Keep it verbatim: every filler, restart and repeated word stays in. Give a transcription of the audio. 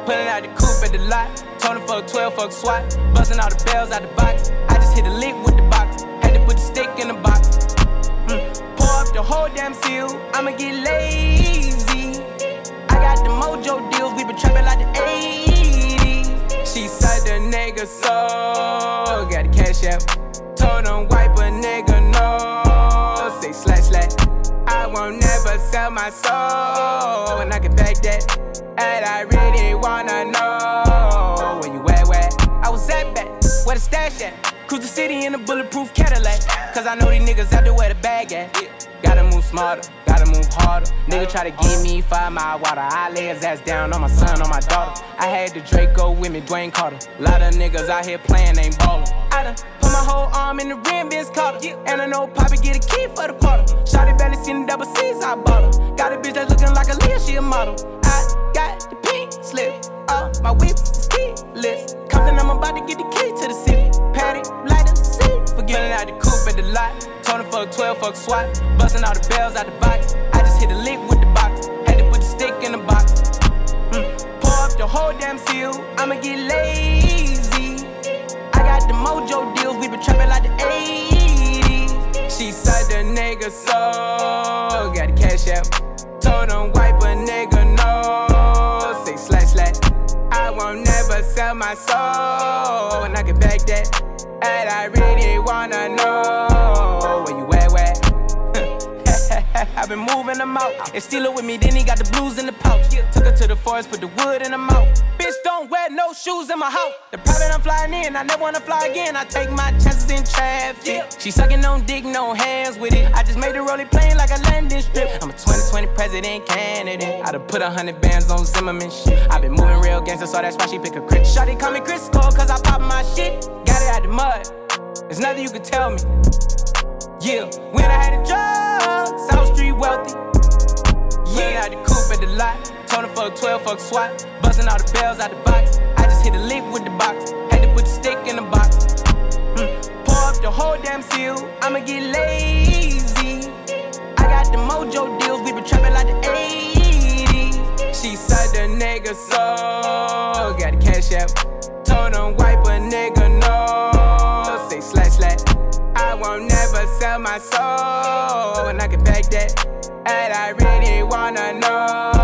Pulling out the coupe at the lot. Told him fuck twelve, fuck SWAT. Busting all the bells out the box. I just hit a lick with the box. Had to put the stick in the box. Mm. Pour up the whole damn seal. I'ma get lazy. I got the mojo deals. We been trapping like the eighties. She said the nigga so. Got the cash out. Told him wipe a nigga no. Say slash slash. I won't never sell my soul. And I can back that. And I really wanna know where you at, where? I was at back, where the stash at? Cruise the city in a bulletproof Cadillac. Cause I know these niggas out there where the bag at. Gotta move smarter, gotta move harder. Nigga try to give me five mile water. I lay his ass down on my son, on my daughter. I had the Draco with me, Dwayne Carter. Lot of niggas out here playing, ain't ballin'. I done put my whole arm in the rim, Vince Carter. And I know Poppy get a key for the quarter. Shawty barely seen the double C's, I bought her. Got a bitch that's looking like a Leah, she a model. I got the pink slip, uh, my whip is keyless. Compton, I'm about to get the key to the city. Patty, light up the seat. Forgetting out the coupe at the lot. Told him fuck twelve, fuck SWAT. Busting all the bells out the box. I just hit a lick with the box. Had to put the stick in the box. Mm. Pour up the whole damn seal. I'ma get lazy. I got the mojo deals. We been trapping like the eighties. She said the nigga so. Got the cash out. Told him wipe a nigga no. Say slash slash. I won't never sell my soul. And I can back that. And I really wanna know where you at, where? I've been moving them out. And steal it with me, then he got the blues in the pouch. Took her to the forest, put the wood in her mouth. Bitch, don't wear no shoes in my house. The private I'm flying in, I never wanna fly again. I take my chances in traffic. She sucking on dick, no hands with it. I just made her roll it plain like a landing strip. I'm a twenty twenty president candidate. I done put a hundred bands on Zimmerman shit. I been moving real gangster, so that's why she pick a crit. Shawty call me Chris Cole, cause I pop my shit. Got it out the mud, there's nothing you can tell me. Yeah, when I had a job, South Street wealthy. Yeah, I had the coupe at the lot. Told him fuck twelve, fuck SWAT. Busting all the bells out the box. I just hit a lick with the box. Had to put the stick in the box. Mm. Pour up the whole damn seal. I'ma get lazy. I got the mojo deals. We been trapping like the eighties. She said the nigga so. Got the cash out. Told him wipe a nigga no. Say slash slash. I won't never sell my soul. And I can back that. And I really wanna know